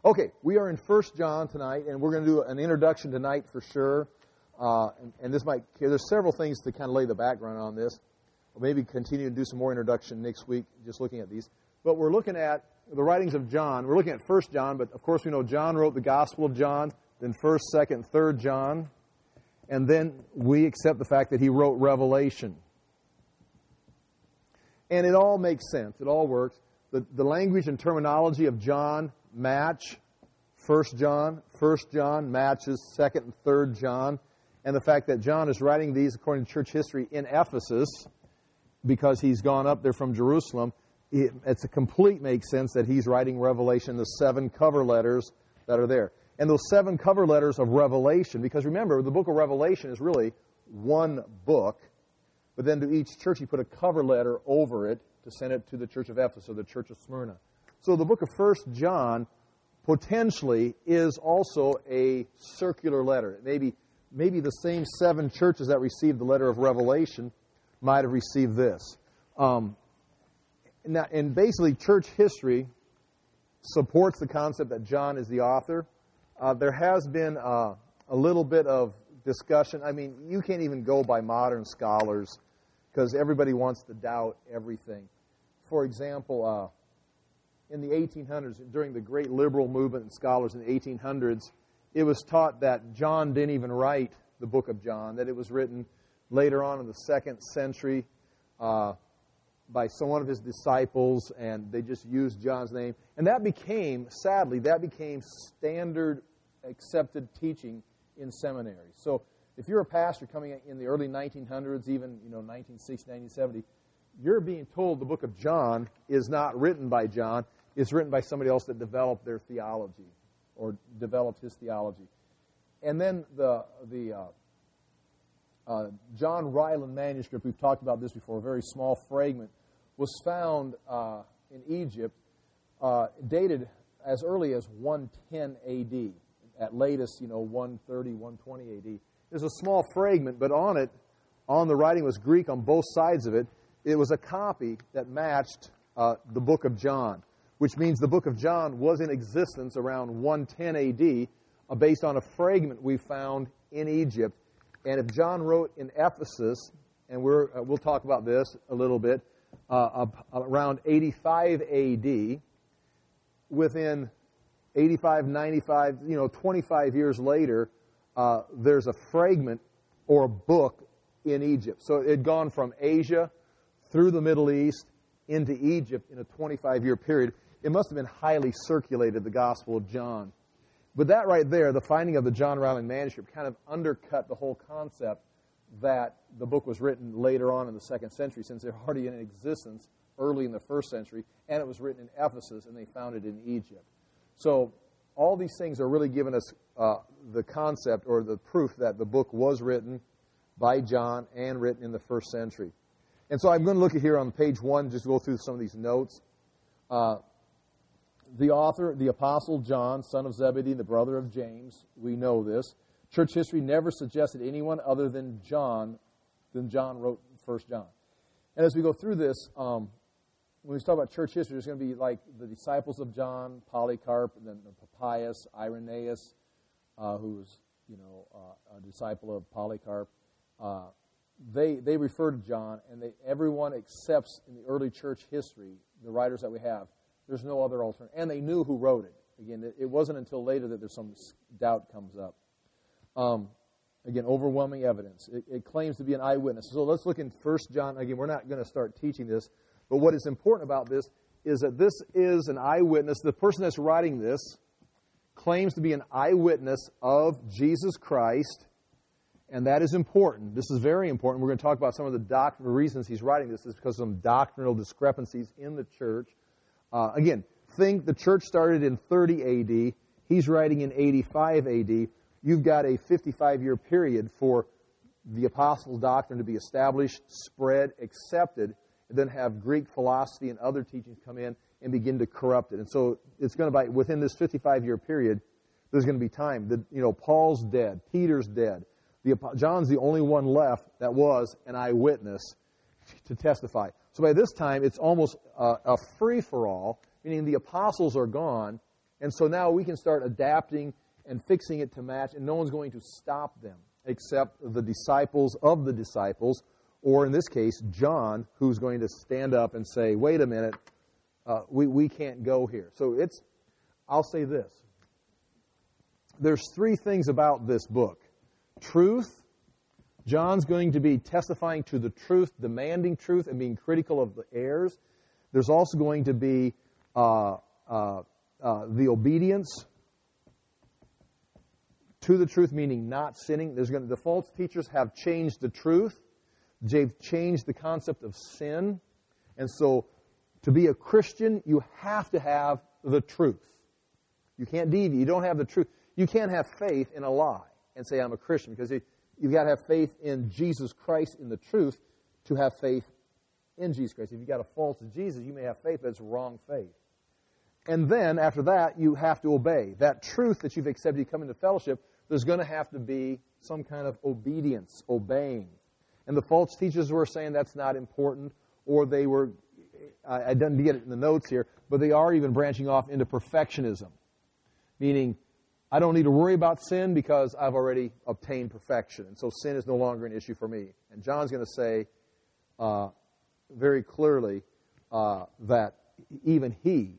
Okay, we are in 1 John tonight, and we're going to do an introduction tonight for sure. And this might, there's several things to kind of lay the background on this. We'll maybe continue to do some more introduction next week, just looking at these. But we're looking at the writings of John. We're looking at 1 John, but of course we know John wrote the Gospel of John, then 1st, 2nd, 3rd John. And then we accept the fact that he wrote Revelation. And it all makes sense. It all works. The language and terminology of John match 1 John. 1 John matches 2nd and 3rd John. And the fact that John is writing these, according to church history, in Ephesus, because he's gone up there from Jerusalem, it's a complete makes sense that he's writing Revelation, the 7 cover letters that are there. And those 7 cover letters of Revelation, because remember, the book of Revelation is really one book, but then to each church he put a cover letter over it to send it to the church of Ephesus or the church of Smyrna. So the book of 1 John potentially is also a circular letter. Maybe the same 7 churches that received the letter of Revelation might have received this. And basically, church history supports the concept that John is the author. There has been a little bit of discussion. I mean, you can't even go by modern scholars because everybody wants to doubt everything. For example, in the 1800s, during the great liberal movement and scholars in the 1800s, it was taught that John didn't even write the book of John, that it was written later on in the 2nd century by some one of his disciples, and they just used John's name. And that became, sadly, standard accepted teaching in seminaries. So if you're a pastor coming in the early 1900s, even 1960, 1970, you're being told the book of John is not written by John. It's written by somebody else that developed their theology or developed his theology. And then the John Ryland manuscript, we've talked about this before, a very small fragment, was found in Egypt, dated as early as 110 A.D., at latest, 130, 120 A.D. There's a small fragment, but on the writing was Greek on both sides of it. It was a copy that matched the book of John, which means the book of John was in existence around 110 A.D., based on a fragment we found in Egypt. And if John wrote in Ephesus, and we'll talk about this a little bit, around 85 A.D., within 85, 95, 25 years later, there's a fragment or a book in Egypt. So it had gone from Asia through the Middle East into Egypt in a 25-year period. It must have been highly circulated, the Gospel of John. But that right there, the finding of the John Ryland manuscript, kind of undercut the whole concept that the book was written later on in the 2nd century, since they're already in existence early in the 1st century, and it was written in Ephesus, and they found it in Egypt. So all these things are really giving us the concept or the proof that the book was written by John and written in the 1st century. And so I'm going to look at here on page 1, just go through some of these notes. The author, the Apostle John, son of Zebedee, the brother of James, we know this. Church history never suggested anyone other than John wrote 1 John. And as we go through this, when we talk about church history, there's going to be like the disciples of John, Polycarp, and then Papias, Irenaeus, who was a disciple of Polycarp. They refer to John, and everyone accepts in the early church history, the writers that we have, there's no other alternative. And they knew who wrote it. Again, it wasn't until later that there's some doubt comes up. Again, overwhelming evidence. It claims to be an eyewitness. So let's look in 1 John. Again, we're not going to start teaching this, but what is important about this is that this is an eyewitness. The person that's writing this claims to be an eyewitness of Jesus Christ, and that is important. This is very important. We're going to talk about some of the doctrinal reasons he's writing this. Is because of some doctrinal discrepancies in the church. Again, think the church started in 30 A.D. He's writing in 85 A.D. You've got a 55-year period for the apostles' doctrine to be established, spread, accepted, and then have Greek philosophy and other teachings come in and begin to corrupt it. And so it's going to be, within this 55-year period, there's going to be time. Paul's dead. Peter's dead. John's the only one left that was an eyewitness to testify. So by this time, it's almost a free-for-all, meaning the apostles are gone, And so now we can start adapting and fixing it to match, and no one's going to stop them except the disciples of the disciples, or in this case, John, who's going to stand up and say, wait a minute, we can't go here. So I'll say this. There's three things about this book. Truth. John's going to be testifying to the truth, demanding truth, and being critical of the errors. There's also going to be the obedience to the truth, meaning not sinning. The false teachers have changed the truth. They've changed the concept of sin. And so to be a Christian, you have to have the truth. You can't deviate. You don't have the truth. You can't have faith in a lie and say, I'm a Christian, because you've got to have faith in Jesus Christ, in the truth, to have faith in Jesus Christ. If you've got a false Jesus, you may have faith, but it's wrong faith. And then, after that, you have to obey. That truth that you've accepted, you come into fellowship, there's going to have to be some kind of obedience, obeying. And the false teachers were saying that's not important, or they were, I didn't get it in the notes here, but they are even branching off into perfectionism, meaning I don't need to worry about sin because I've already obtained perfection, and so sin is no longer an issue for me. And John's going to say very clearly that even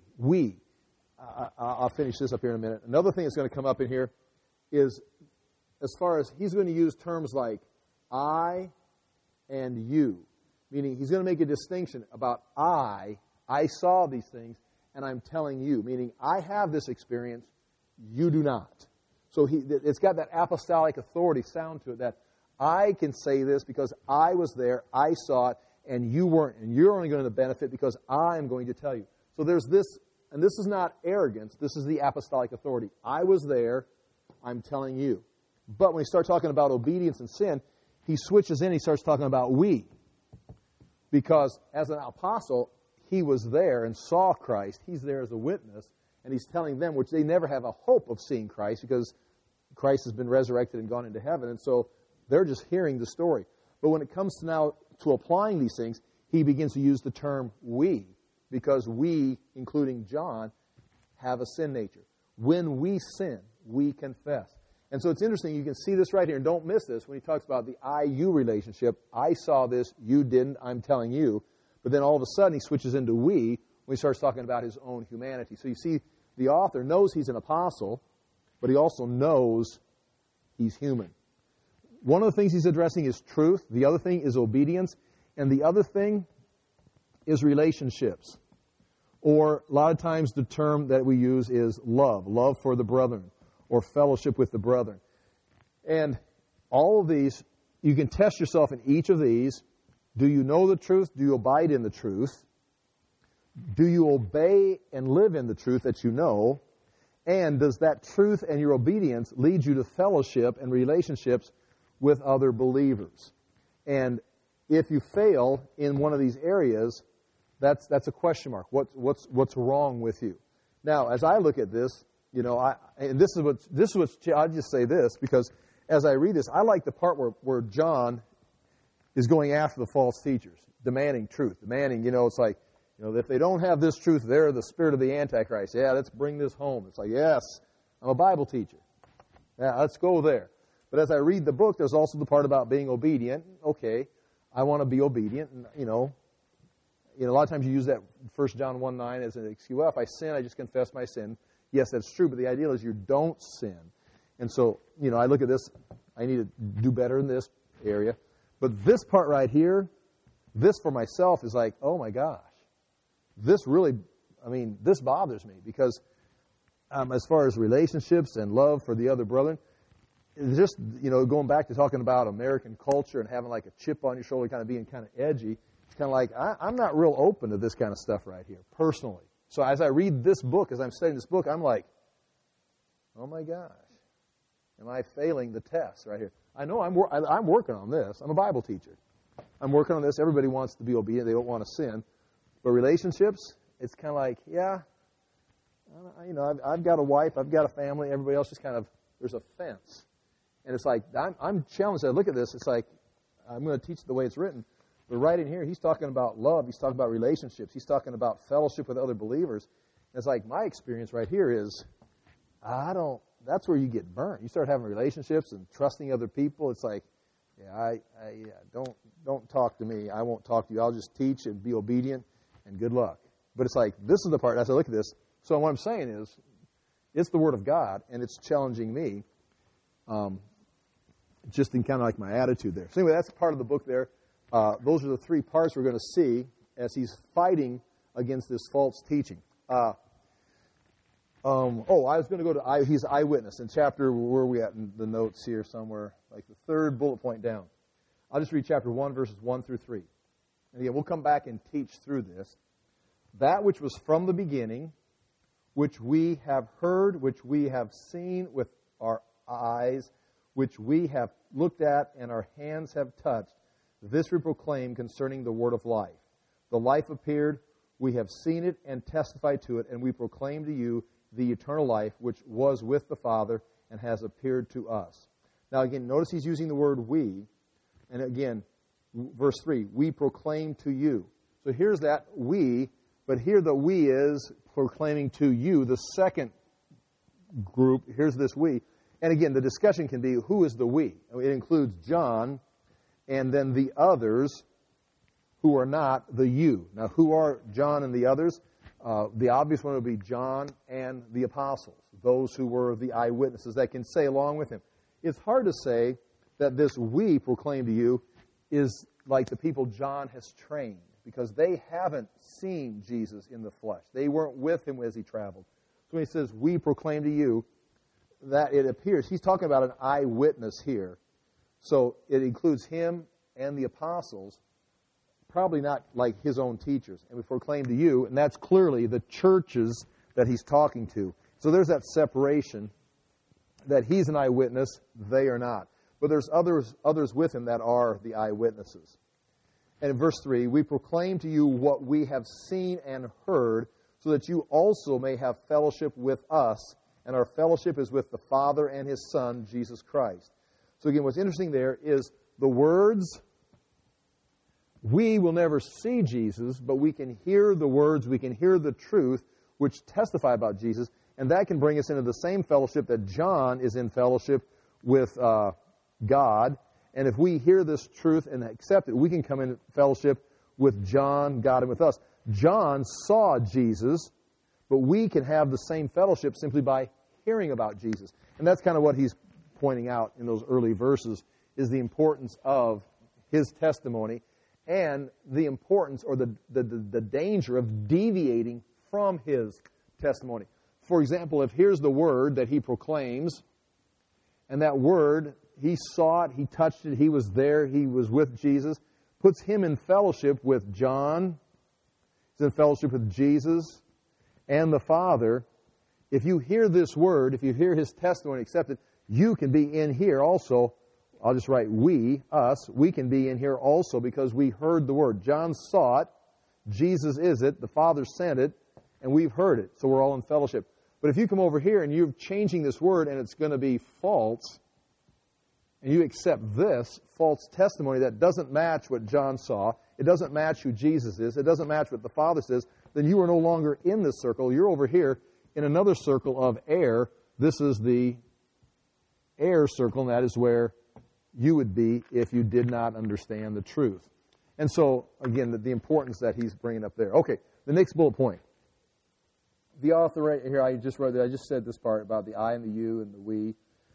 I'll finish this up here in a minute. Another thing that's going to come up in here is, as far as he's going to use terms like I and you, meaning he's going to make a distinction about I saw these things, and I'm telling you, meaning I have this experience, you do not. So it's got that apostolic authority sound to it, that I can say this because I was there, I saw it, and you weren't, and you're only going to benefit because I'm going to tell you. So there's this, and this is not arrogance, this is the apostolic authority. I was there, I'm telling you. But when he starts talking about obedience and sin, he switches in, he starts talking about we. Because as an apostle, he was there and saw Christ. He's there as a witness, and he's telling them, which they never have a hope of seeing Christ because Christ has been resurrected and gone into heaven, and so they're just hearing the story. But when it comes to now to applying these things, he begins to use the term we, because we, including John, have a sin nature. When we sin, we confess. And so it's interesting, you can see this right here, and don't miss this, when he talks about the I-you relationship. I saw this, you didn't, I'm telling you. But then all of a sudden he switches into we when he starts talking about his own humanity. So you see, the author knows he's an apostle, but he also knows he's human. One of the things he's addressing is truth. The other thing is obedience. And the other thing is relationships. Or a lot of times the term that we use is love for the brethren, or fellowship with the brethren. And all of these, you can test yourself in each of these. Do you know the truth? Do you abide in the truth? Do you obey and live in the truth that you know? And does that truth and your obedience lead you to fellowship and relationships with other believers? And if you fail in one of these areas, that's a question mark. What's wrong with you? Now, as I look at this, you know, I'll just say this, because as I read this, I like the part where John is going after the false teachers, demanding truth, it's like, if they don't have this truth, they're the spirit of the Antichrist. Yeah, let's bring this home. It's like, yes, I'm a Bible teacher. Yeah, let's go there. But as I read the book, there's also the part about being obedient. Okay, I want to be obedient. And, a lot of times you use that 1 John 1:9 as an excuse. Well, if I sin, I just confess my sin. Yes, that's true, but the ideal is you don't sin. And so, I look at this, I need to do better in this area. But this part right here, this for myself is like, oh my gosh. This really, this bothers me because as far as relationships and love for the other brethren, it's just, going back to talking about American culture and having like a chip on your shoulder, kind of being kind of edgy, it's kind of like, I'm not real open to this kind of stuff right here, personally. So as I read this book, as I'm studying this book, I'm like, oh my gosh, am I failing the test right here? I know I'm working on this. I'm a Bible teacher. I'm working on this. Everybody wants to be obedient. They don't want to sin. But relationships, it's kind of like, yeah, I've got a wife, I've got a family, everybody else just kind of, there's a fence. And it's like, I'm challenged. I look at this, it's like, I'm going to teach the way it's written. But right in here, he's talking about love, he's talking about relationships, he's talking about fellowship with other believers. And it's like, my experience right here is, that's where you get burnt. You start having relationships and trusting other people. It's like, don't talk to me. I won't talk to you. I'll just teach and be obedient, and good luck. But it's like, this is the part, as I look at this, so what I'm saying is, it's the Word of God, and it's challenging me, just in kind of like my attitude there. So anyway, that's part of the book there. Those are the three parts we're going to see as he's fighting against this false teaching. I was going to go to he's eyewitness in chapter, where are we at in the notes here somewhere, like the third bullet point down. I'll just read chapter 1, verses 1 through 3. And again, we'll come back and teach through this. That which was from the beginning, which we have heard, which we have seen with our eyes, which we have looked at and our hands have touched, this we proclaim concerning the word of life. The life appeared, we have seen it and testified to it, and we proclaim to you the eternal life which was with the Father and has appeared to us. Now again, notice he's using the word we, and again, verse 3, we proclaim to you. So here's that we, but here the we is proclaiming to you, the second group, here's this we. And again, the discussion can be, who is the we? It includes John and then the others who are not the you. Now, who are John and the others? The obvious one would be John and the apostles, those who were the eyewitnesses that can say along with him. It's hard to say that this we proclaim to you is like the people John has trained, because they haven't seen Jesus in the flesh. They weren't with him as he traveled. So when he says, we proclaim to you, that it appears, he's talking about an eyewitness here. So it includes him and the apostles, probably not like his own teachers. And we proclaim to you, and that's clearly the churches that he's talking to. So there's that separation, that he's an eyewitness, they are not. But there's others with him that are the eyewitnesses. And in verse 3, we proclaim to you what we have seen and heard, so that you also may have fellowship with us, and our fellowship is with the Father and His Son, Jesus Christ. So again, what's interesting there is the words, we will never see Jesus, but we can hear the words, we can hear the truth, which testify about Jesus, and that can bring us into the same fellowship that John is in fellowship with God. And if we hear this truth and accept it, we can come in fellowship with John, God, and with us. John saw Jesus, but we can have the same fellowship simply by hearing about Jesus. And that's kind of what he's pointing out in those early verses, is the importance of his testimony and the importance or the danger of deviating from his testimony. For example, if here's the word that he proclaims, and that word, he saw it, he touched it, he was there, he was with Jesus, puts him in fellowship with John, he's in fellowship with Jesus and the Father. If you hear this word, if you hear his testimony, accept it, you can be in here also. I'll just write we, us, we can be in here also because we heard the word. John saw it, Jesus is it, the Father sent it, and we've heard it, so we're all in fellowship. But if you come over here and you're changing this word and it's going to be false, and you accept this false testimony that doesn't match what John saw, it doesn't match who Jesus is, it doesn't match what the Father says, then you are no longer in this circle. You're over here in another circle of air. This is the air circle, and that is where you would be if you did not understand the truth. And so, again, the importance that he's bringing up there. Okay, the next bullet point. The author right here, I just wrote that. I just said this part about the I and the you and the we.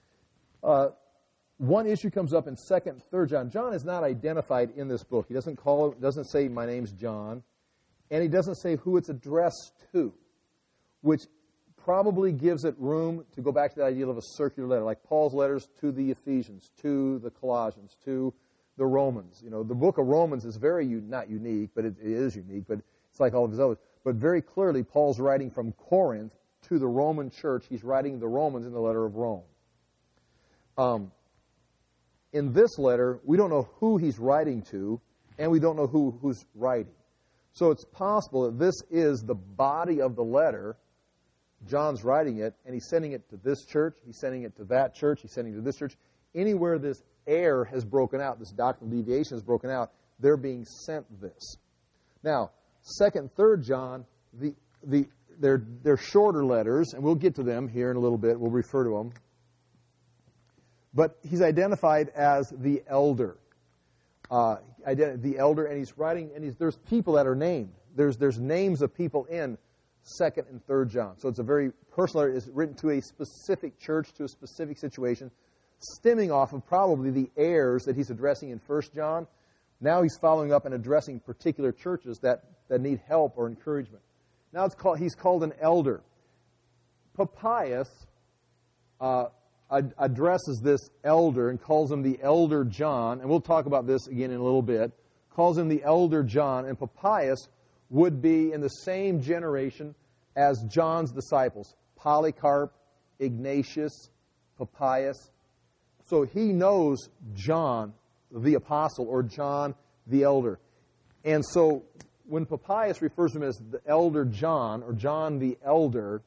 One issue comes up in 2nd and 3rd John. John is not identified in this book. He doesn't say, my name's John. And he doesn't say who it's addressed to, which probably gives it room to go back to the idea of a circular letter, like Paul's letters to the Ephesians, to the Colossians, to the Romans. You know, the book of Romans is very, not unique, but it is unique, but it's like all of his others. But very clearly, Paul's writing from Corinth to the Roman church. He's writing the Romans in the letter of Rome. In this letter, we don't know who he's writing to, and we don't know who's writing. So it's possible that this is the body of the letter. John's writing it, and he's sending it to this church, he's sending it to that church, he's sending it to this church. Anywhere this error has broken out, this doctrinal deviation has broken out, they're being sent this. Now, 2nd, 3rd John, they're shorter letters, and we'll get to them here in a little bit. We'll refer to them. But he's identified as the elder. The elder, and he's writing, and there's people that are named. There's names of people in 2nd and 3rd John. So it's a very personal letter. It's written to a specific church, to a specific situation, stemming off of probably the heirs that he's addressing in 1st John. Now he's following up and addressing particular churches that need help or encouragement. Now he's called an elder. Papias addresses this elder and calls him the elder John, and we'll talk about this again in a little bit, calls him the elder John, and Papias would be in the same generation as John's disciples, Polycarp, Ignatius, Papias. So he knows John the apostle, or John the elder. And so when Papias refers to him as the elder John, or John the elder,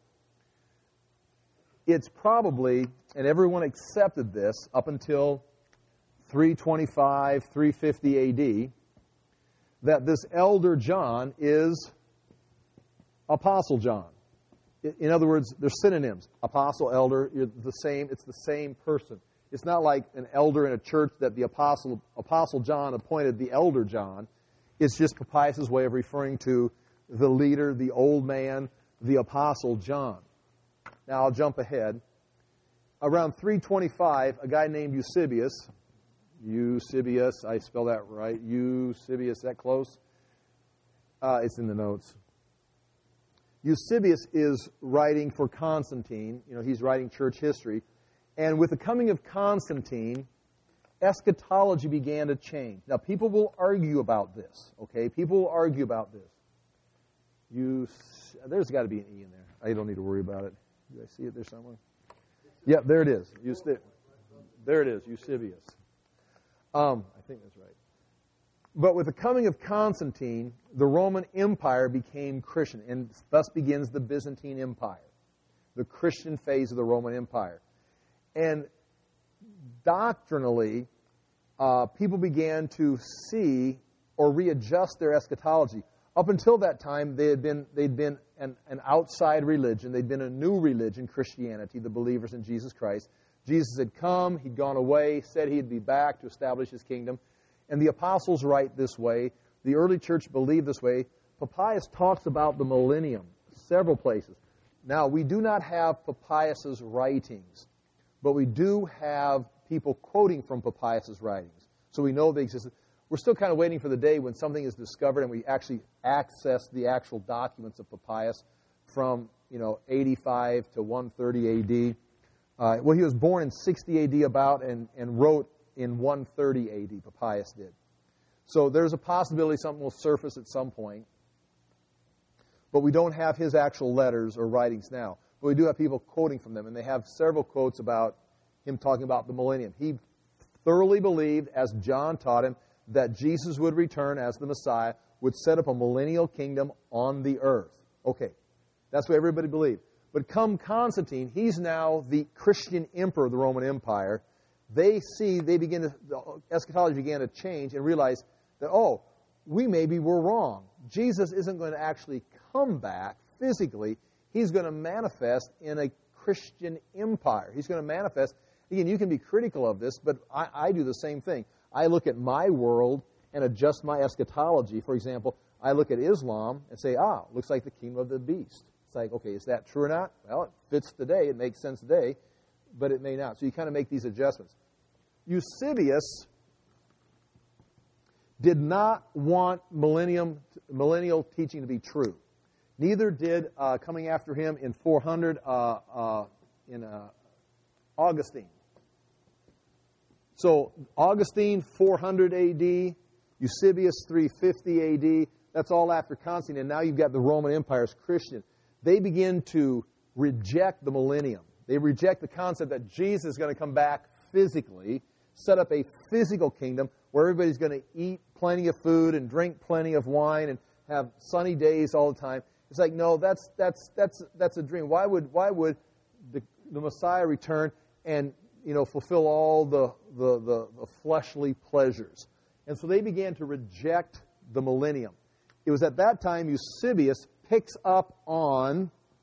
it's probably, and everyone accepted this up until 325, 350 A.D., that this elder John is Apostle John. In other words, they're synonyms. Apostle, elder, it's the same person. It's not like an elder in a church that the Apostle John appointed the elder John. It's just Papias' way of referring to the leader, the old man, the Apostle John. Now, I'll jump ahead. Around 325, a guy named Eusebius, I spell that right, Eusebius, that close? It's in the notes. Eusebius is writing for Constantine. He's writing church history. And with the coming of Constantine, eschatology began to change. Now, people will argue about this, okay? People will argue about this. There's got to be an E in there. I don't need to worry about it. Do I see it there somewhere? Yeah, there it is. There it is, Eusebius. I think that's right. But with the coming of Constantine, the Roman Empire became Christian, and thus begins the Byzantine Empire, the Christian phase of the Roman Empire. And doctrinally, people began to see or readjust their eschatology. Up until that time, they'd been an outside religion. They'd been a new religion, Christianity, the believers in Jesus Christ. Jesus had come, he'd gone away, said he'd be back to establish his kingdom. And the apostles write this way. The early church believed this way. Papias talks about the millennium several places. Now, we do not have Papias' writings, but we do have people quoting from Papias' writings. So we know they exist. We're still kind of waiting for the day when something is discovered and we actually access the actual documents of Papias from 85 to 130 A.D. He was born in 60 A.D. and wrote in 130 A.D. Papias did. So there's a possibility something will surface at some point. But we don't have his actual letters or writings now. But we do have people quoting from them, and they have several quotes about him talking about the millennium. He thoroughly believed, as John taught him, that Jesus would return as the Messiah, would set up a millennial kingdom on the earth. Okay, that's what everybody believed. But come Constantine, he's now the Christian emperor of the Roman Empire. The eschatology began to change and realize that, we maybe were wrong. Jesus isn't going to actually come back physically. He's going to manifest in a Christian empire. He's going to manifest. Again, you can be critical of this, but I do the same thing. I look at my world and adjust my eschatology. For example, I look at Islam and say, looks like the kingdom of the beast. It's like, okay, is that true or not? Well, it fits today. It makes sense today, but it may not. So you kind of make these adjustments. Eusebius did not want millennial teaching to be true. Neither did, coming after him in 400, Augustine. So Augustine, 400 A.D., Eusebius, 350 A.D., that's all after Constantine, and now you've got the Roman Empire as Christian. They begin to reject the millennium. They reject the concept that Jesus is going to come back physically, set up a physical kingdom where everybody's going to eat plenty of food and drink plenty of wine and have sunny days all the time. It's like, no, that's a dream. Why would the Messiah return and fulfill all the fleshly pleasures? And so they began to reject the millennium. It was at that time Eusebius picks up on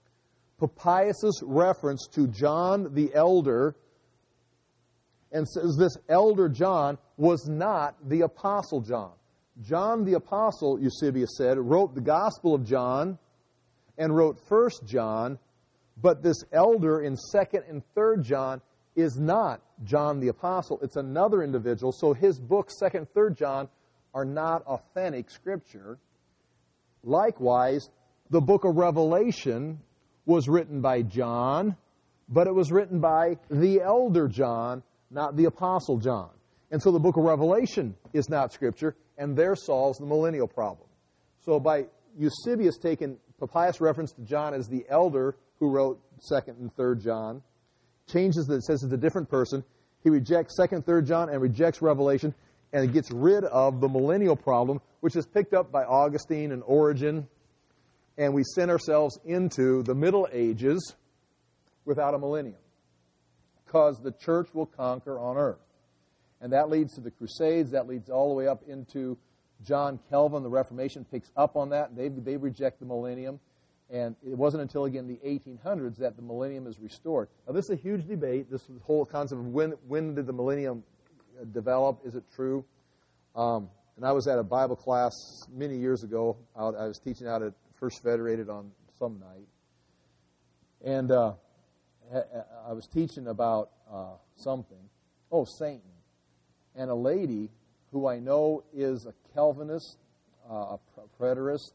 Papias' reference to John the Elder, and says this elder John was not the Apostle John. John the Apostle, Eusebius said, wrote the Gospel of John and wrote 1 John, but this elder in 2nd and 3rd John is not John the Apostle. It's another individual. So his books, 2nd and 3rd John, are not authentic Scripture. Likewise, the book of Revelation was written by John, but it was written by the elder John, not the Apostle John. And so the book of Revelation is not Scripture, and there solves the millennial problem. So by Eusebius taking Papias' reference to John as the elder who wrote 2nd and 3rd John, changes that it says it's a different person. He rejects 2nd and 3rd John and rejects Revelation, and it gets rid of the millennial problem, which is picked up by Augustine and Origen, and we send ourselves into the Middle Ages without a millennium, because the church will conquer on earth. And that leads to the Crusades. That leads all the way up into John Calvin. The Reformation picks up on that. They reject the millennium. And it wasn't until, again, the 1800s that the millennium is restored. Now, this is a huge debate. This whole concept of when did the millennium develop? Is it true? And I was at a Bible class many years ago. I was teaching out at First Federated on some night. And I was teaching about something. Oh, Satan. And a lady who I know is a Calvinist, a preterist.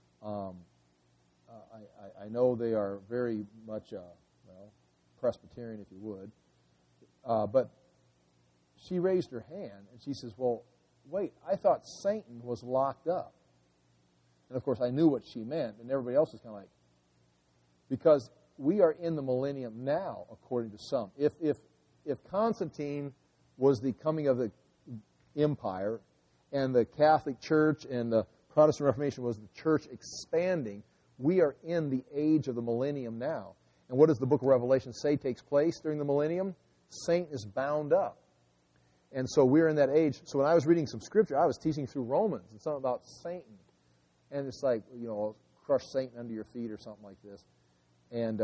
I know they are very much, Presbyterian, if you would. But she raised her hand, and she says, well, wait, I thought Satan was locked up. And, of course, I knew what she meant, and everybody else was kind of like, because we are in the millennium now, according to some. If Constantine was the coming of the empire, and the Catholic Church and the Protestant Reformation was the church expanding, we are in the age of the millennium now. And what does the book of Revelation say takes place during the millennium? Satan is bound up. And so we're in that age. So when I was reading some scripture, I was teaching through Romans and something about Satan. And it's like, crush Satan under your feet or something like this. And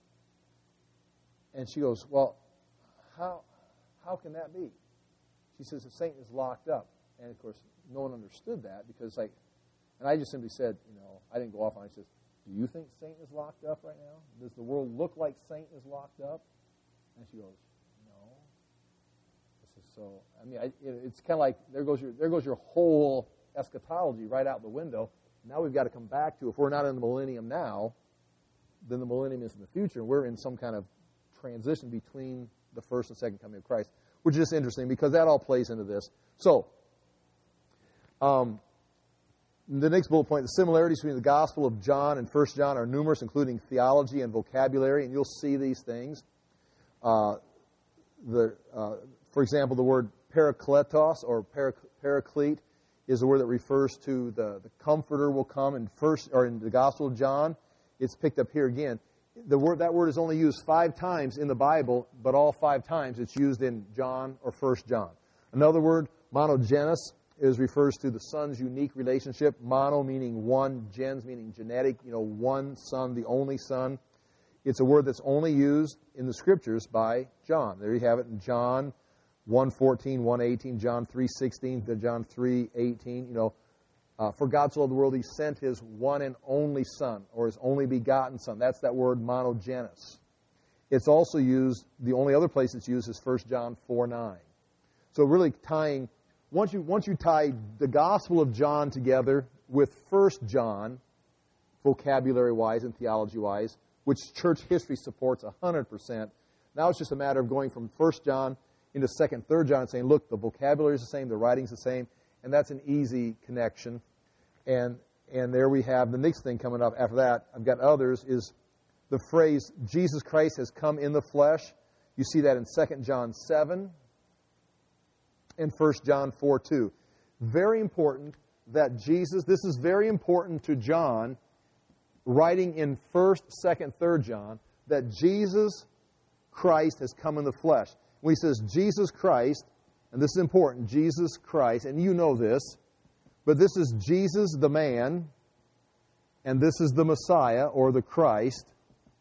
she goes, well, how can that be? She says that Satan is locked up. And, of course, no one understood that because, and I just simply said, I didn't go off on it. I says, do you think Satan is locked up right now? Does the world look like Satan is locked up? And she goes, no. I says, so, it's kind of like there goes your whole eschatology right out the window. Now we've got to come back to, if we're not in the millennium now, then the millennium is in the future. We're in some kind of transition between the first and second coming of Christ, which is just interesting because that all plays into this. So, the next bullet point, the similarities between the Gospel of John and 1 John are numerous, including theology and vocabulary, and you'll see these things. For example, the word parakletos or paraclete is a word that refers to the Comforter will come in the Gospel of John. It's picked up here again. That word is only used 5 times in the Bible, but all 5 times it's used in John or 1 John. Another word, monogenes, refers to the Son's unique relationship. Mono meaning one, gens meaning genetic, one Son, the only Son. It's a word that's only used in the Scriptures by John. There you have it in John 1:14, 1:18, John 3:16, John 3:18. For God so loved the world, He sent His one and only Son, or His only begotten Son. That's that word monogenes. It's also used, the only other place it's used is 1 John 4:9. So really tying, once you tie the Gospel of John together with 1 John, vocabulary-wise and theology-wise, which church history supports 100%, now it's just a matter of going from 1 John into 2nd, 3rd John and saying, look, the vocabulary is the same, the writing's the same, and that's an easy connection. And there we have the next thing coming up after that. I've got others, is the phrase, Jesus Christ has come in the flesh. You see that in 2 John 7 and 1 John 4:2. Very important that this is very important to John, writing in 1st, 2nd, 3rd John, that Jesus Christ has come in the flesh. When he says Jesus Christ, and this is important, Jesus Christ, and you know this, but this is Jesus the man, and this is the Messiah, or the Christ.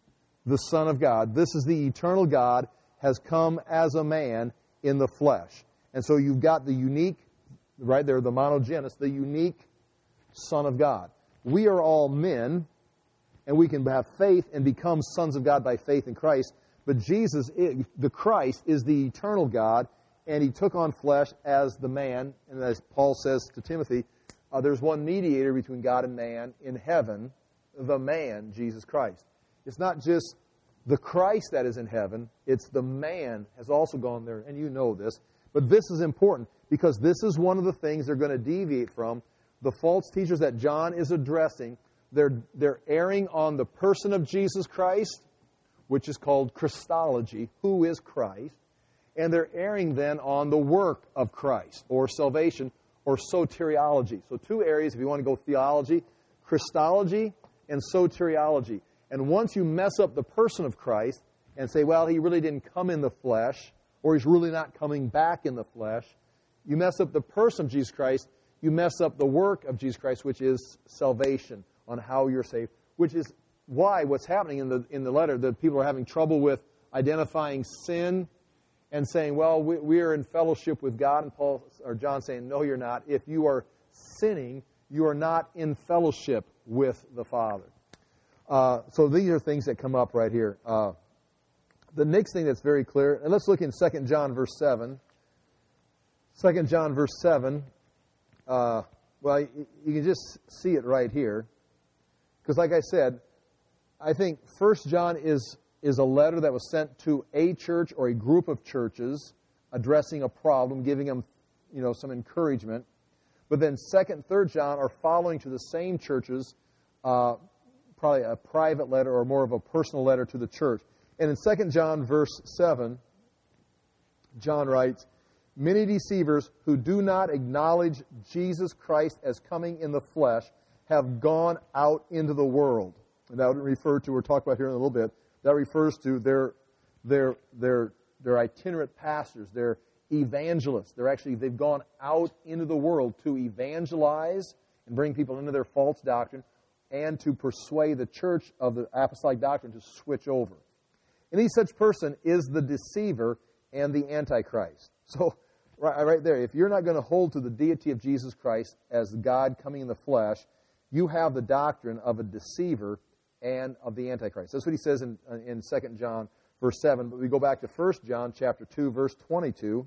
the Son of God. This is the eternal God has come as a man in the flesh. And so you've got the unique, right there, the monogenes, the unique Son of God. We are all men, and we can have faith and become sons of God by faith in Christ. But Jesus, the Christ, is the eternal God, and He took on flesh as the man. And as Paul says to Timothy, there's one mediator between God and man in heaven, the man, Jesus Christ. It's not just the Christ that is in heaven, it's the man has also gone there, and you know this. But this is important, because this is one of the things they're going to deviate from. The false teachers that John is addressing, they're erring on the person of Jesus Christ, which is called Christology, who is Christ, and they're erring then on the work of Christ, or salvation, or soteriology. So two areas, if you want to go theology, Christology and soteriology. And once you mess up the person of Christ and say, well, He really didn't come in the flesh, or He's really not coming back in the flesh, you mess up the person of Jesus Christ, you mess up the work of Jesus Christ, which is salvation, on how you're saved, which is why what's happening in the letter, that people are having trouble with identifying sin and saying, well, we are in fellowship with God, and Paul or John saying, no, you're not. If you are sinning, you are not in fellowship with the Father. So these are things that come up right here. The next thing that's very clear, and let's look in 2 John verse 7. 2 John verse 7, well, you can just see it right here. Because like I said, I think 1 John is a letter that was sent to a church or a group of churches addressing a problem, giving them, some encouragement. But then 2nd and 3rd John are following to the same churches, probably a private letter or more of a personal letter to the church. And in 2 John verse 7, John writes, many deceivers who do not acknowledge Jesus Christ as coming in the flesh have gone out into the world. And that would refer to, we'll talk about here in a little bit, that refers to their itinerant pastors, their evangelists. They've gone out into the world to evangelize and bring people into their false doctrine and to persuade the church of the apostolic doctrine to switch over. Any such person is the deceiver and the Antichrist. So, right there, if you're not going to hold to the deity of Jesus Christ as God coming in the flesh, you have the doctrine of a deceiver and of the Antichrist. That's what he says in 2 John verse 7. But we go back to 1 John chapter 2, verse 22.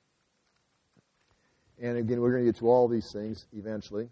And again, we're going to get to all these things eventually.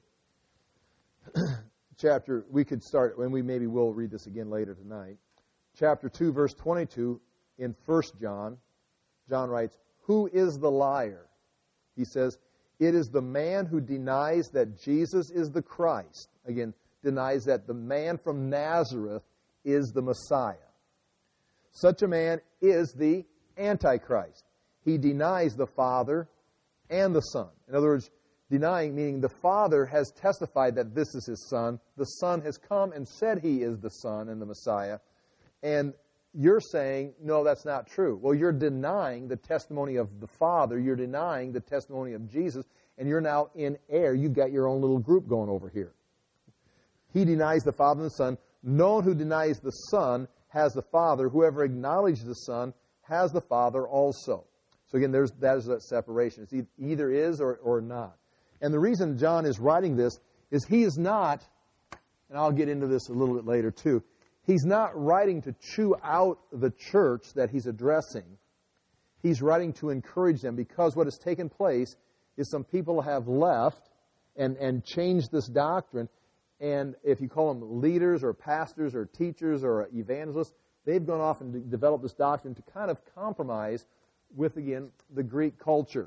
We could start, and maybe we'll read this again later tonight. Chapter 2, verse 22 in 1 John, John writes, who is the liar? He says, it is the man who denies that Jesus is the Christ. Again, denies that the man from Nazareth is the Messiah. Such a man is the Antichrist. He denies the Father and the Son. In other words, denying, meaning the Father has testified that this is His Son. The Son has come and said He is the Son and the Messiah. And you're saying, no, that's not true. Well, you're denying the testimony of the Father. You're denying the testimony of Jesus. And you're now in error. You've got your own little group going over here. He denies the Father and the Son. No one who denies the Son has the Father. Whoever acknowledges the Son has the Father also. So again, that is that separation. It's either is or not. And the reason John is writing this is he is not, and I'll get into this a little bit later too, he's not writing to chew out the church that he's addressing. He's writing to encourage them, because what has taken place is some people have left and changed this doctrine. And if you call them leaders or pastors or teachers or evangelists, they've gone off and developed this doctrine to kind of compromise with, again, the Greek culture.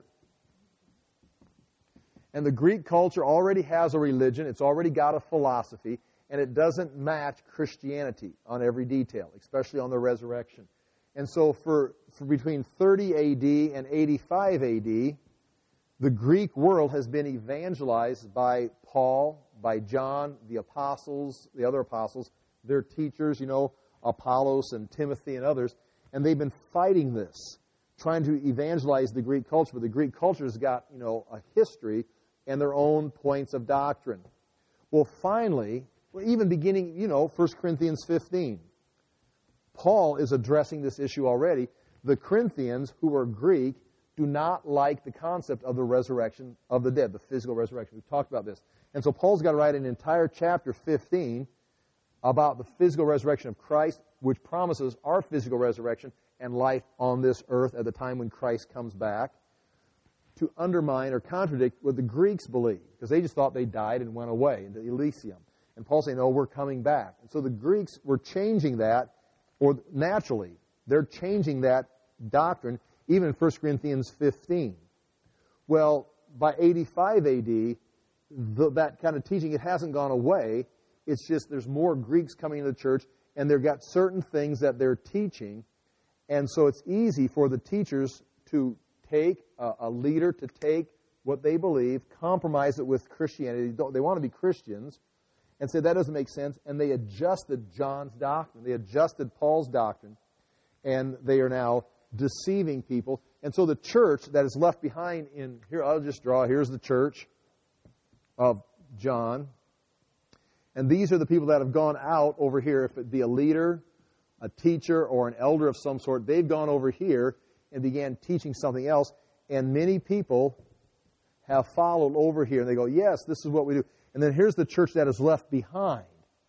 And the Greek culture already has a religion. It's already got a philosophy. And it doesn't match Christianity on every detail, especially on the resurrection. And so for between 30 A.D. and 85 A.D., the Greek world has been evangelized by Paul, by John, the apostles, the other apostles, their teachers, Apollos and Timothy and others. And they've been fighting this, trying to evangelize the Greek culture. But the Greek culture has got, a history and their own points of doctrine. Well, finally, even beginning, 1 Corinthians 15. Paul is addressing this issue already. The Corinthians, who are Greek, do not like the concept of the resurrection of the dead, the physical resurrection. We've talked about this. And so Paul's got to write an entire chapter 15 about the physical resurrection of Christ, which promises our physical resurrection and life on this earth at the time when Christ comes back, to undermine or contradict what the Greeks believed, because they just thought they died and went away into Elysium. And Paul's saying, no, we're coming back. And so the Greeks were changing that, or naturally, they're changing that doctrine, even in 1 Corinthians 15. Well, by 85 A.D., that kind of teaching, it hasn't gone away. It's just there's more Greeks coming into the church, and they've got certain things that they're teaching. And so it's easy for the teachers to take, a leader to take what they believe, compromise it with Christianity. They want to be Christians, and say that doesn't make sense. And they adjusted John's doctrine. They adjusted Paul's doctrine, and they are now deceiving people. And so the church that is left behind in, here, I'll just draw, here's the church of John. And these are the people that have gone out over here. If it be a leader, a teacher, or an elder of some sort, they've gone over here and began teaching something else. And many people have followed over here. And they go, yes, this is what we do. And then here's the church that is left behind.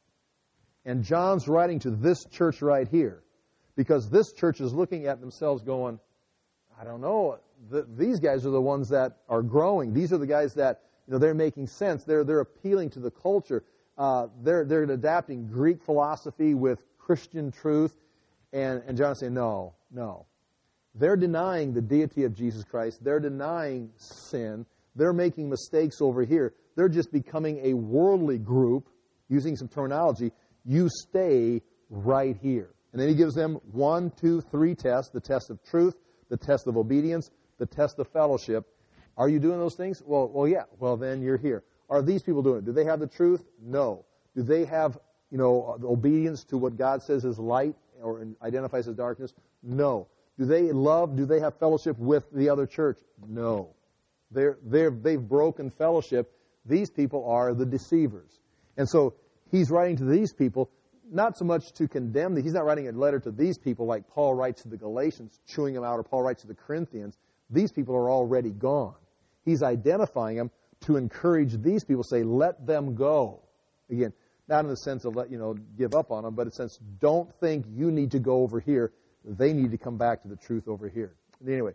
And John's writing to this church right here, because this church is looking at themselves going, I don't know, these guys are the ones that are growing. These are the guys that, they're making sense. They're appealing to the culture. They're adapting Greek philosophy with Christian truth. And John is saying, no. They're denying the deity of Jesus Christ. They're denying sin. They're making mistakes over here. They're just becoming a worldly group, using some terminology. You stay right here. And then he gives them 1, 2, 3 tests: the test of truth, the test of obedience, the test of fellowship. Are you doing those things? Well, yeah. Well, then you're here. Are these people doing it? Do they have the truth? No. Do they have, the obedience to what God says is light or identifies as darkness? No. Do they love? Do they have fellowship with the other church? No. They've broken fellowship. These people are the deceivers. And so he's writing to these people, not so much to condemn them. He's not writing a letter to these people like Paul writes to the Galatians, chewing them out, or Paul writes to the Corinthians. These people are already gone. He's identifying them to encourage these people, say, let them go. Again, not in the sense of give up on them, but in the sense, don't think you need to go over here. They need to come back to the truth over here. Anyway,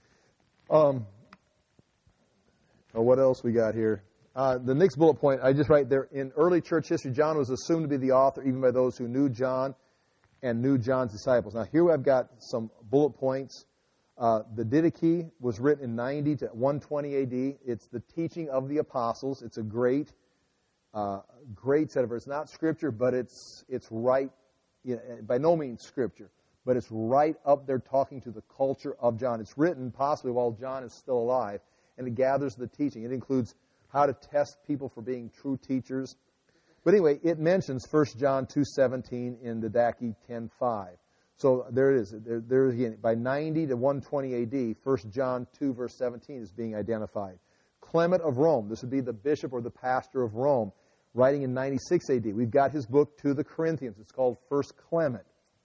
what else we got here? The next bullet point, I just write there, in early church history, John was assumed to be the author, even by those who knew John and knew John's disciples. Now, here I've got some bullet points. The Didache was written in 90 to 120 A.D. It's the teaching of the apostles. It's a great set of verses. It's not Scripture, but it's right, by no means Scripture, but it's right up there talking to the culture of John. It's written possibly while John is still alive, and it gathers the teaching. It includes how to test people for being true teachers. But anyway, it mentions 1 John 2:17 in Didache 10:5. So there it is. There again, by 90 to 120 A.D., 1 John 2, verse 17 is being identified. Clement of Rome, this would be the bishop or the pastor of Rome, writing in 96 A.D. We've got his book to the Corinthians. It's called 1 Clement.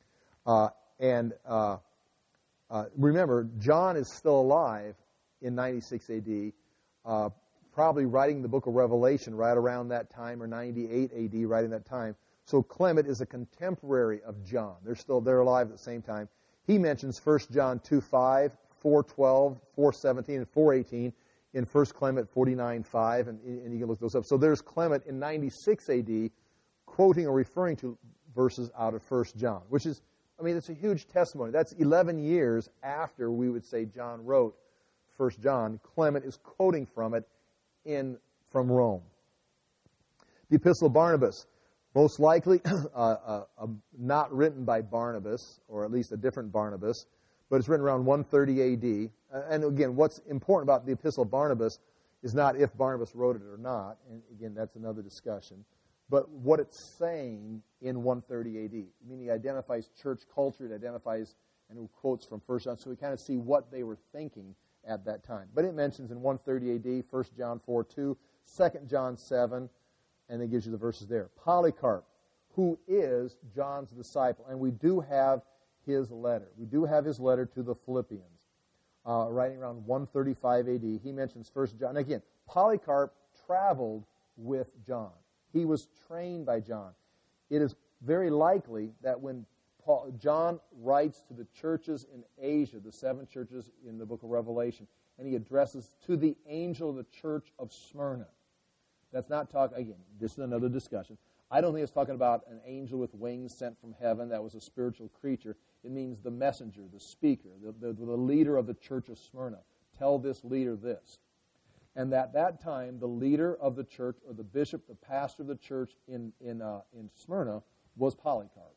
Remember, John is still alive in 96 A.D., probably writing the book of Revelation right around that time, or 98 A.D., right in that time. So Clement is a contemporary of John. They're alive at the same time. He mentions 1 John 2:5, 4:12, 4:17, and 4:18 in 1 Clement 49:5, and you can look those up. So there's Clement in 96 A.D. quoting or referring to verses out of 1 John, which is, it's a huge testimony. That's 11 years after we would say John wrote 1 John. Clement is quoting from it from Rome. The Epistle of Barnabas, most likely not written by Barnabas, or at least a different Barnabas, but it's written around 130 A.D. And again, what's important about the Epistle of Barnabas is not if Barnabas wrote it or not, and again, that's another discussion, but what it's saying in 130 A.D. Meaning it identifies church culture, it identifies, and it quotes from 1 John, so we kind of see what they were thinking at that time. But it mentions in 130 A.D., 1 John 4:2, 2 John 7, and it gives you the verses there. Polycarp, who is John's disciple. And we do have his letter. We do have his letter to the Philippians, writing around 135 A.D. He mentions 1 John. Again, Polycarp traveled with John. He was trained by John. It is very likely that when John writes to the churches in Asia, the 7 churches in the book of Revelation, and he addresses to the angel of the church of Smyrna. That's not talking, again, this is another discussion. I don't think it's talking about an angel with wings sent from heaven that was a spiritual creature. It means the messenger, the speaker, the leader of the church of Smyrna. Tell this leader this. And at that time, the leader of the church, or the bishop, the pastor of the church in Smyrna, was Polycarp.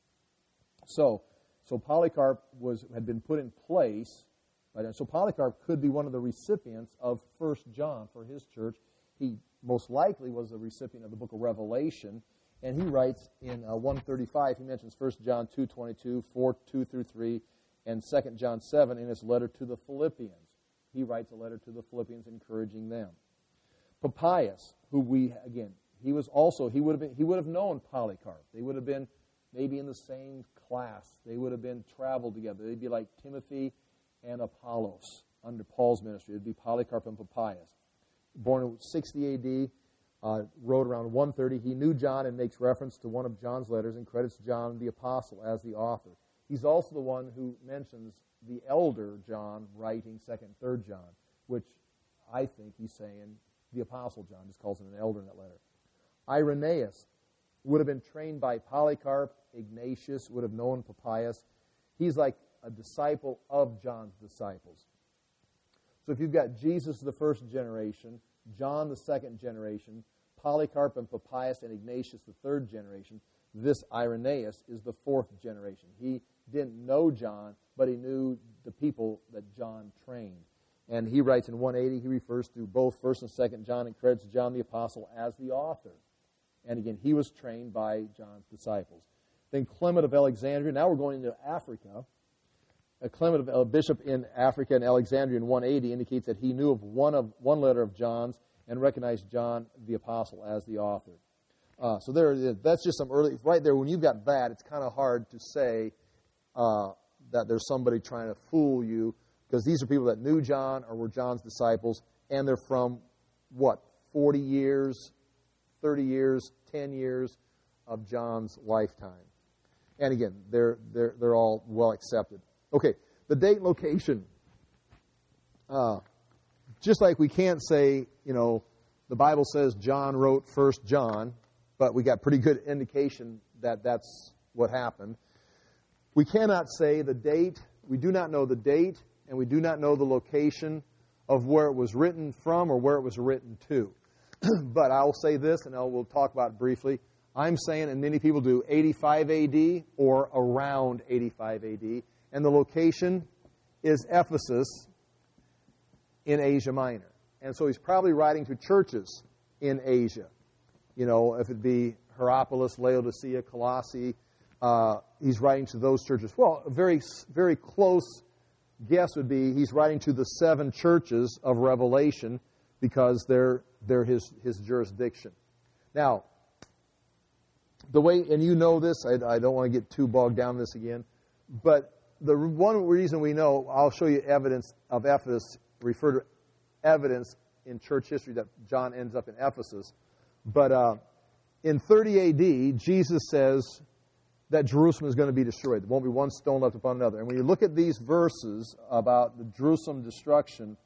So Polycarp had been put in place. So Polycarp could be one of the recipients of 1 John for his church. He most likely was a recipient of the book of Revelation. And he writes in 135, he mentions 1 John 2:22, 4:2-3, and 2 John 7 in his letter to the Philippians. He writes a letter to the Philippians encouraging them. Papias, who he would have known Polycarp. They would have been maybe in the same class. They would have been traveled together. They'd be like Timothy and Apollos under Paul's ministry. It would be Polycarp and Papias. Born in 60 A.D., wrote around 130. He knew John and makes reference to one of John's letters and credits John the apostle as the author. He's also the one who mentions the elder John writing 2nd and 3rd John, which I think he's saying the apostle John, just calls him an elder in that letter. Irenaeus would have been trained by Polycarp. Ignatius would have known Papias. He's like a disciple of John's disciples. So if you've got Jesus the first generation, John the second generation, Polycarp and Papias and Ignatius the third generation, this Irenaeus is the fourth generation. He didn't know John, but he knew the people that John trained. And he writes in 180, he refers to both 1st and 2nd John and credits John the Apostle as the author. And again, he was trained by John's disciples. Then Clement of Alexandria. Now we're going into Africa. Clement, a bishop in Africa and Alexandria in 180, indicates that he knew of one letter of John's and recognized John the Apostle as the author. So that's just some early, right there, when you've got that, it's kind of hard to say that there's somebody trying to fool you, because these are people that knew John or were John's disciples, and they're from, 40 years, 30 years, 10 years of John's lifetime. And again, they're all well accepted. Okay, the date and location. Just like we can't say, the Bible says John wrote 1 John, but we got pretty good indication that that's what happened. We cannot say the date. We do not know the date, and we do not know the location of where it was written from or where it was written to. But I'll say this, and we'll talk about it briefly. I'm saying, and many people do, 85 A.D. or around 85 A.D., and the location is Ephesus in Asia Minor. And so he's probably writing to churches in Asia. If it be Hierapolis, Laodicea, Colossae, he's writing to those churches. Well, a very, very close guess would be he's writing to the 7 churches of Revelation because they're his jurisdiction. Now, the way, and this, I don't want to get too bogged down in this again, but the one reason we know, I'll show you evidence of Ephesus, refer to evidence in church history that John ends up in Ephesus. But in 30 A.D., Jesus says that Jerusalem is going to be destroyed. There won't be one stone left upon another. And when you look at these verses about the Jerusalem destruction,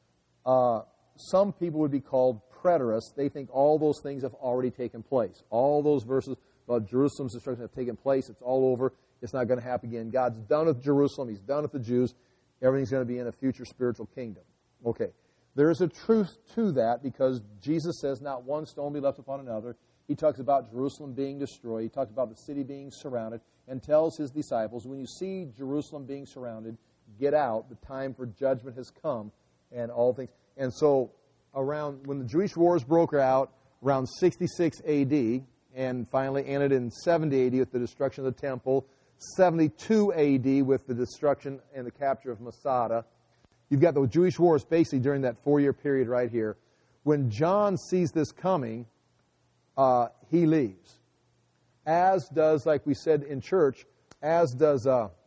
some people would be called preterists. They think all those things have already taken place. All those verses about Jerusalem's destruction have taken place. It's all over. It's not going to happen again. God's done with Jerusalem. He's done with the Jews. Everything's going to be in a future spiritual kingdom. Okay. There is a truth to that because Jesus says not one stone be left upon another. He talks about Jerusalem being destroyed. He talks about the city being surrounded and tells his disciples, when you see Jerusalem being surrounded, get out. The time for judgment has come and all things. And so around when the Jewish wars broke out, around 66 A.D., and finally ended in 70 A.D. with the destruction of the temple, 72 A.D. with the destruction and the capture of Masada. You've got the Jewish wars basically during that 4-year period right here. When John sees this coming, he leaves. as does, like we said in church, as does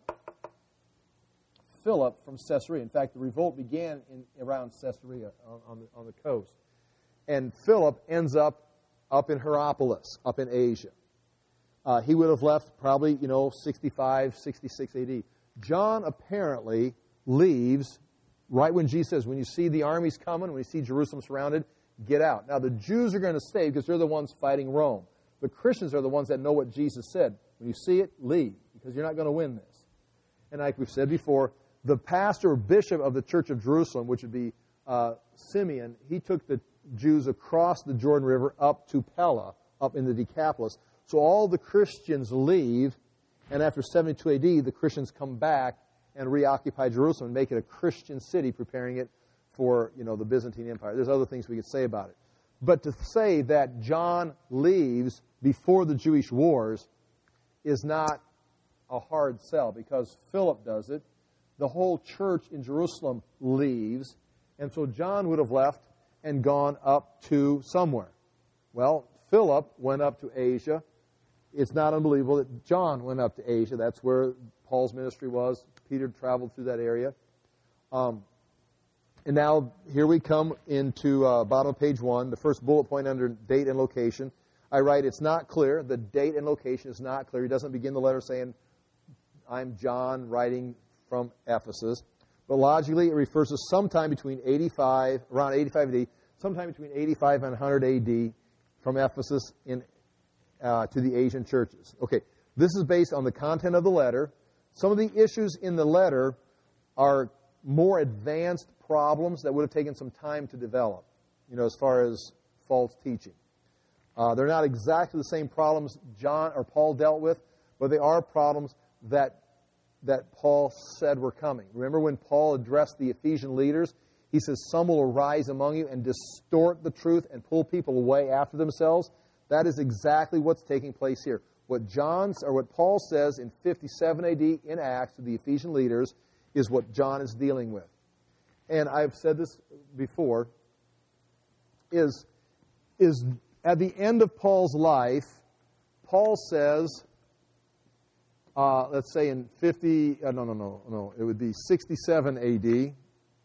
Philip from Caesarea. In fact, the revolt began around Caesarea on the coast. And Philip ends up in Hierapolis, up in Asia. He would have left probably, 65, 66 AD. John apparently leaves right when Jesus says, when you see the armies coming, when you see Jerusalem surrounded, get out. Now, the Jews are going to stay because they're the ones fighting Rome. The Christians are the ones that know what Jesus said. When you see it, leave, because you're not going to win this. And like we've said before, the pastor or bishop of the Church of Jerusalem, which would be Simeon, he took the Jews across the Jordan River up to Pella, up in the Decapolis. So all the Christians leave, and after 72 AD, the Christians come back and reoccupy Jerusalem and make it a Christian city, preparing it for, the Byzantine Empire. There's other things we could say about it. But to say that John leaves before the Jewish wars is not a hard sell, because Philip does it. The whole church in Jerusalem leaves, and so John would have left and gone up to somewhere. Well, Philip went up to Asia. It's not unbelievable that John went up to Asia. That's where Paul's ministry was. Peter traveled through that area. And now here we come into bottom of page 1, the first bullet point under date and location. I write, it's not clear. The date and location is not clear. He doesn't begin the letter saying, I'm John writing from Ephesus. But logically, it refers to sometime between around 85 AD, sometime between 85 and 100 AD from Ephesus to the Asian churches. Okay, this is based on the content of the letter. Some of the issues in the letter are more advanced problems that would have taken some time to develop, as far as false teaching. They're not exactly the same problems John or Paul dealt with, but they are problems that Paul said were coming. Remember when Paul addressed the Ephesian leaders, he says, some will arise among you and distort the truth and pull people away after themselves. That is exactly what's taking place here. What Paul says in 57 AD in Acts to the Ephesian leaders is what John is dealing with. And I've said this before, is at the end of Paul's life, Paul says, let's say in 50, it would be 67 AD,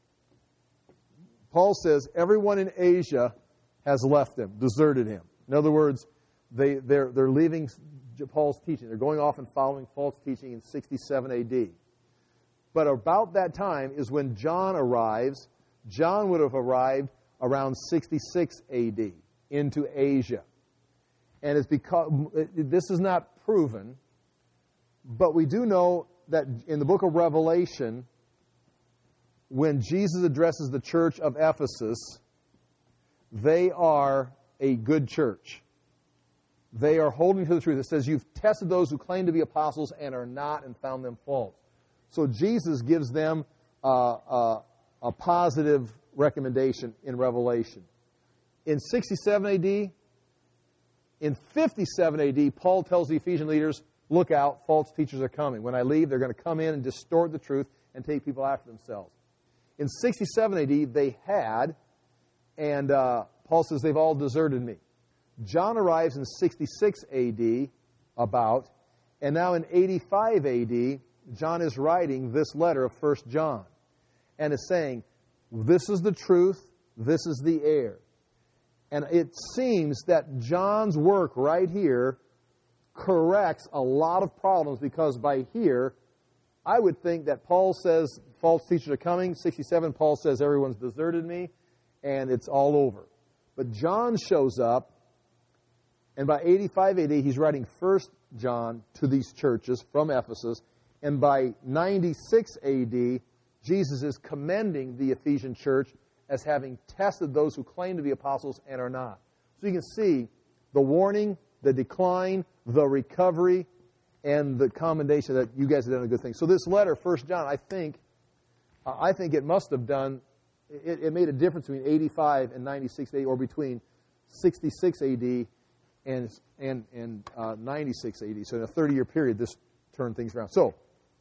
Paul says everyone in Asia has left him, deserted him. In other words, they're leaving Paul's teaching. They're going off and following false teaching in 67 AD. But about that time is when John arrives. John would have arrived around 66 AD into Asia. And it's because this is not proven, but we do know that in the book of Revelation, when Jesus addresses the church of Ephesus, they are a good church. They are holding to the truth. It says, you've tested those who claim to be apostles and are not, and found them false. So Jesus gives them a positive recommendation in Revelation. In 67 AD, in 57 AD, Paul tells the Ephesian leaders, look out, false teachers are coming. When I leave, they're going to come in and distort the truth and take people after themselves. In 67 AD, they had, and Paul says, they've all deserted me. John arrives in 66 AD, and now in 85 AD, John is writing this letter of 1 John, and is saying, this is the truth, this is the air. And it seems that John's work right here corrects a lot of problems, because by here, I would think that Paul says false teachers are coming. 67, Paul says everyone's deserted me, and it's all over. But John shows up, and by 85 AD, he's writing 1 John to these churches from Ephesus. And by 96 AD, Jesus is commending the Ephesian church as having tested those who claim to be apostles and are not. So you can see the warning, the decline, the recovery, and the commendation that you guys have done a good thing. So this letter, 1 John, I think it must have done, it made a difference between 85 and 96 AD, or between 66 AD and 96 AD. So in a 30-year period, this turned things around. So,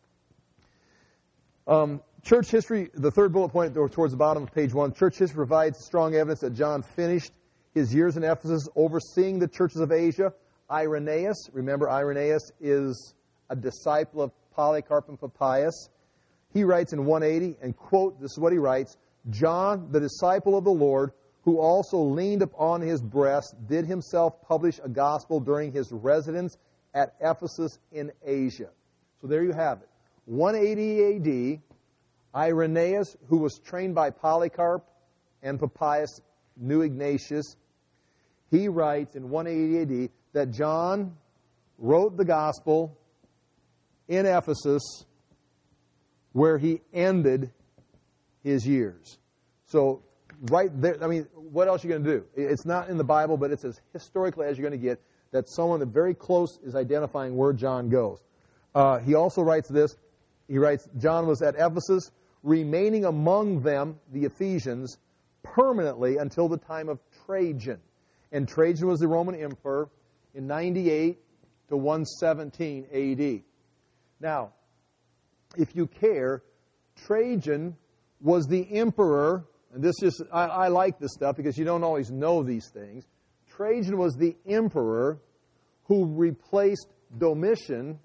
church history, the third bullet point towards the bottom of page 1, church history provides strong evidence that John finished his years in Ephesus overseeing the churches of Asia Irenaeus. Remember, Irenaeus is a disciple of Polycarp and Papias. He writes in 180, and quote, this is what he writes, John, the disciple of the Lord, who also leaned upon his breast, did himself publish a gospel during his residence at Ephesus in Asia. So there you have it. 180 AD, Irenaeus, who was trained by Polycarp and Papias, knew Ignatius. He writes in 180 AD that John wrote the gospel in Ephesus where he ended his years. So right there, I mean, what else are you going to do? It's not in the Bible, but it's as historically as you're going to get that someone that very close is identifying where John goes. He also writes this. He writes, John was at Ephesus, remaining among them, the Ephesians, permanently until the time of Trajan. And Trajan was the Roman emperor in 98 to 117 AD. Now, if you care, Trajan was the emperor, and this is, I like this stuff because you don't always know these things. Trajan was the emperor who replaced Domitian,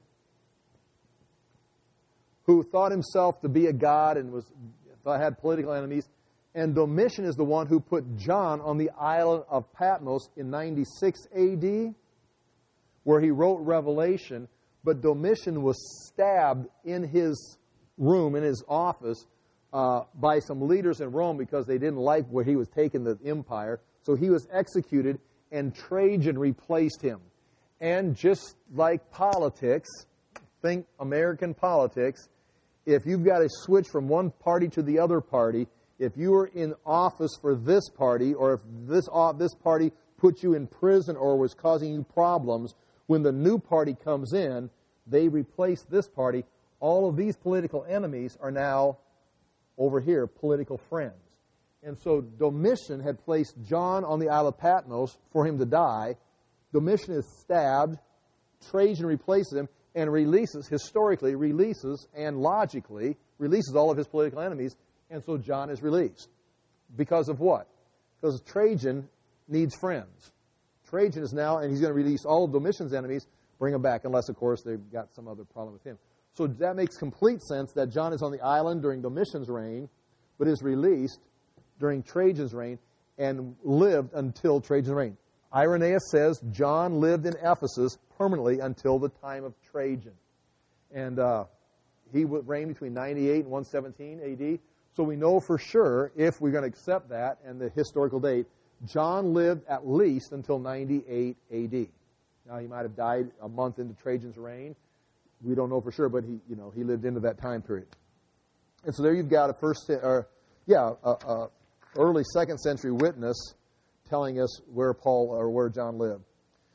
who thought himself to be a god and had political enemies. And Domitian is the one who put John on the island of Patmos in 96 AD, where he wrote Revelation. But Domitian was stabbed in his room, in his office, by some leaders in Rome because they didn't like where he was taking the empire. So he was executed, and Trajan replaced him. And just like politics, think American politics, if you've got to switch from one party to the other party, if you were in office for this party, or if this party put you in prison or was causing you problems, when the new party comes in, they replace this party. All of these political enemies are now, over here, political friends. And so Domitian had placed John on the Isle of Patmos for him to die. Domitian is stabbed. Trajan replaces him and historically releases and logically releases all of his political enemies. And so John is released. Because of what? Because Trajan needs friends. Trajan is now, and he's going to release all of Domitian's enemies, bring them back, unless, of course, they've got some other problem with him. So that makes complete sense that John is on the island during Domitian's reign, but is released during Trajan's reign and lived until Trajan's reign. Irenaeus says John lived in Ephesus permanently until the time of Trajan. And he would reign between 98 and 117 AD. So we know for sure, if we're going to accept that and the historical date, John lived at least until 98 AD. Now, he might have died a month into Trajan's reign. We don't know for sure, but he lived into that time period. And so there you've got a early second century witness telling us where John lived.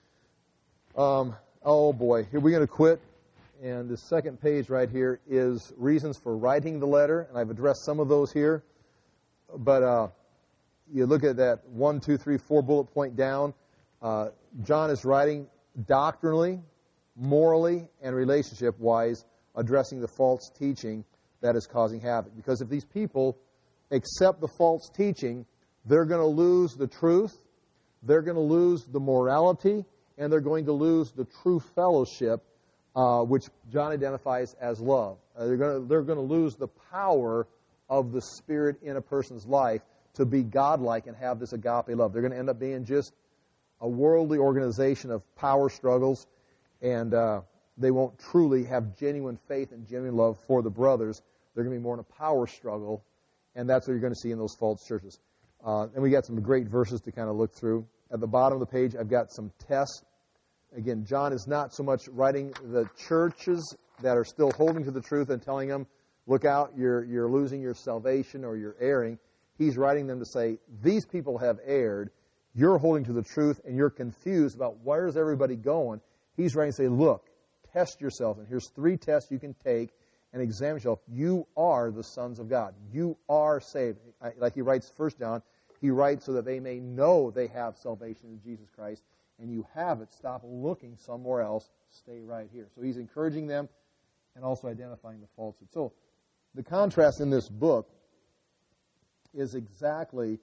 Oh boy, here we're going to quit. And the second page right here is reasons for writing the letter, and I've addressed some of those here. But you look at that 1, 2, 3, 4 bullet point down. John is writing doctrinally, morally, and relationship-wise, addressing the false teaching that is causing havoc. Because if these people accept the false teaching, they're going to lose the truth, they're going to lose the morality, and they're going to lose the true fellowship, which John identifies as love. They're going to lose the power of the Spirit in a person's life to be godlike and have this agape love. They're going to end up being just a worldly organization of power struggles, and they won't truly have genuine faith and genuine love for the brothers. They're going to be more in a power struggle, and that's what you're going to see in those false churches. And we got some great verses to kind of look through. At the bottom of the page, I've got some tests. Again, John is not so much writing the churches that are still holding to the truth and telling them, look out, you're losing your salvation or you're erring. He's writing them to say, these people have erred. You're holding to the truth and you're confused about where's everybody going. He's writing to say, look, test yourself. And here's 3 tests you can take and examine yourself. You are the sons of God. You are saved. Like he writes 1 John, he writes so that they may know they have salvation in Jesus Christ. And you have it. Stop looking somewhere else. Stay right here. So he's encouraging them and also identifying the falsehood. So the contrast in this book is exactly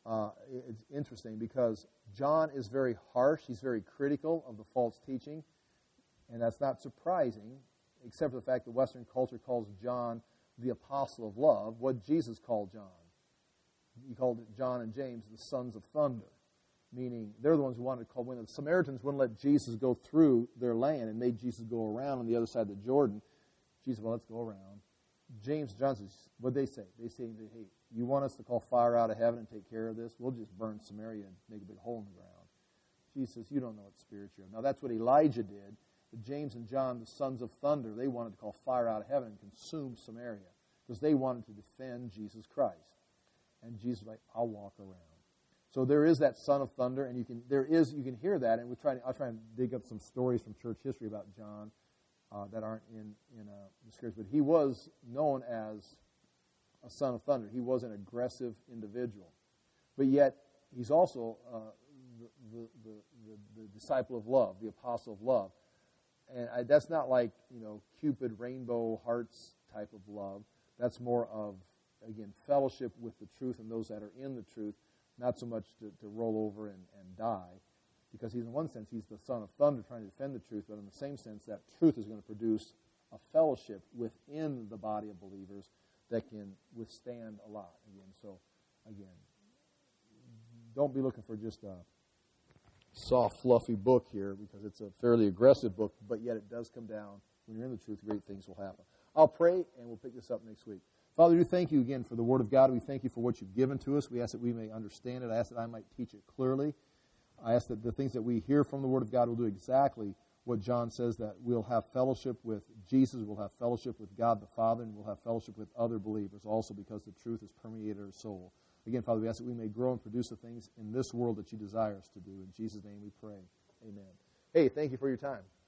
it's interesting because John is very harsh. He's very critical of the false teaching. And that's not surprising, except for the fact that Western culture calls John the apostle of love. What Jesus called John? He called John and James the sons of thunder, meaning they're the ones who wanted to call. When the Samaritans wouldn't let Jesus go through their land and made Jesus go around on the other side of the Jordan, Jesus, well, let's go around. James and John says, what they say? They say, hey, you want us to call fire out of heaven and take care of this? We'll just burn Samaria and make a big hole in the ground. Jesus says, you don't know what spirit you're of. Now, that's what Elijah did. But James and John, the sons of thunder, they wanted to call fire out of heaven and consume Samaria because they wanted to defend Jesus Christ. And Jesus was like, I'll walk around. So there is that son of thunder, and you can hear that. And I'll try and dig up some stories from church history about John that aren't in the scriptures. But he was known as a son of thunder. He was an aggressive individual. But yet, he's also the disciple of love, the apostle of love. And that's not like, Cupid, rainbow hearts type of love. That's more of, again, fellowship with the truth and those that are in the truth, not so much to roll over and die. Because in one sense, he's the son of thunder trying to defend the truth, but in the same sense, that truth is going to produce a fellowship within the body of believers that can withstand a lot. Again, don't be looking for just a soft, fluffy book here, because it's a fairly aggressive book, but yet it does come down. When you're in the truth, great things will happen. I'll pray, and we'll pick this up next week. Father, we thank you again for the Word of God. We thank you for what you've given to us. We ask that we may understand it. I ask that I might teach it clearly. I ask that the things that we hear from the Word of God will do exactly what John says, that we'll have fellowship with Jesus, we'll have fellowship with God the Father, and we'll have fellowship with other believers also, because the truth has permeated our soul. Again, Father, we ask that we may grow and produce the things in this world that you desire us to do. In Jesus' name we pray. Amen. Hey, thank you for your time.